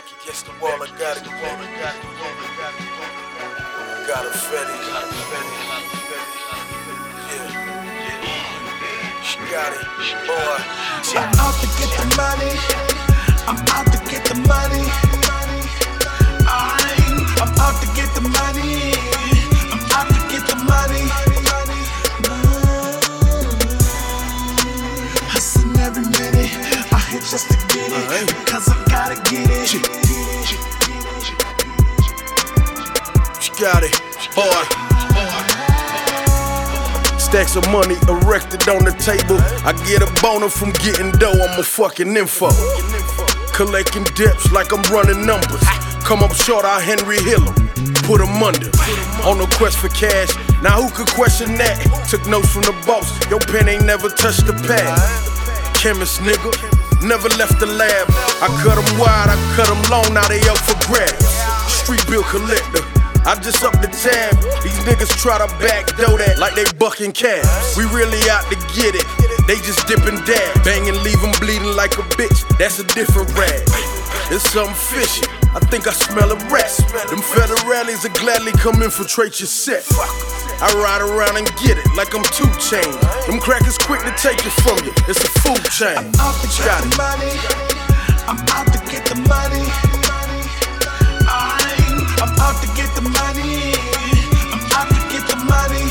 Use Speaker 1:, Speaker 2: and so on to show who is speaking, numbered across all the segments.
Speaker 1: back against the wall. I got it. Got a Fetty. Yeah. She got it, boy.
Speaker 2: I'm out to get the money. I'm out to get the money. I'm out to get the money. I'm out to get the money. Hustling every minute. I hit just to get it because I gotta get it.
Speaker 1: She got it, boy. Stacks of money erected on the table. I get a boner from getting dough. I'm a fucking info. Collecting depths like I'm running numbers. Come up short, I Henry Hill 'em. Put 'em under. On a quest for cash. Now who could question that? Took notes from the boss. Your pen ain't never touched the pad. Chemist nigga, never left the lab. I cut 'em wide, I cut 'em long. Now they up for grabs. Street bill collector. I just up the tab. These niggas try to backdoor that like they bucking cabs. We really out to get it. They just dip and dab. Bang and leave 'em bleeding like a bitch. That's a different rag. It's something fishy. I think I smell a rat. Them federales will gladly come infiltrate your set. I ride around and get it like I'm 2 Chainz. Them crackers quick to take it from you. It's a food chain.
Speaker 2: I'm out to get the money. I'm out to get the money. I'm out to get the money. I'm out to get the money.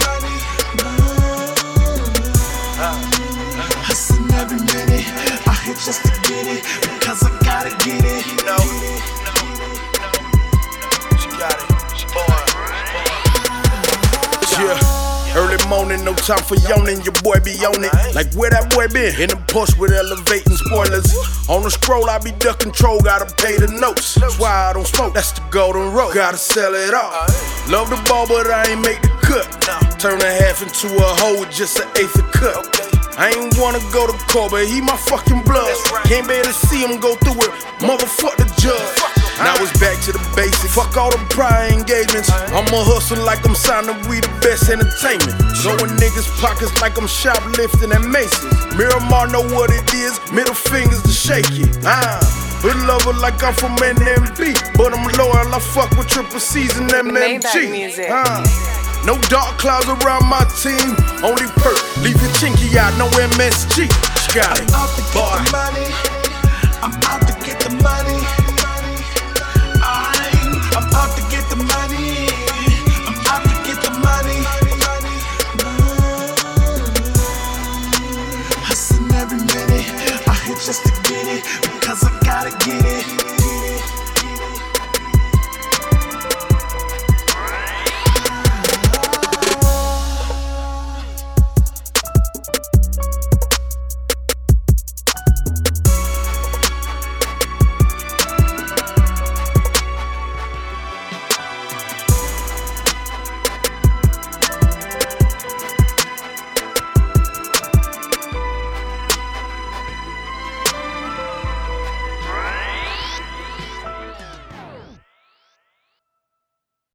Speaker 2: Hustling every minute. I hit just to get it because I gotta get it.
Speaker 1: You know. She got it, boy. Yeah. Early morning, no time for yawning, your boy be on it. Like where that boy been? In the Porsche with elevating spoilers. On the scroll, I be duck control, gotta pay the notes. That's why I don't smoke, that's the golden road. Gotta sell it all. Love the ball, but I ain't make the cut. Turn a half into a hoe with just an eighth of cut. I ain't wanna go to court, but he my fucking blood. Can't bear to see him go through it, motherfuck the judge. Now it's back to the basics. Fuck all the prior engagements. I'ma hustle like I'm signed to be the best entertainment. Showing niggas pockets like I'm shoplifting at Macy's. Miramar know what it is, middle fingers to shake it. But love her like I'm from NMB. But I'm loyal, I fuck with Triple C's and MMG. No dark clouds around my team. Only perk, leave your chinky out, no MSG. Got it,
Speaker 2: I'm out to get the money. I'm out to get the money. I'm out to get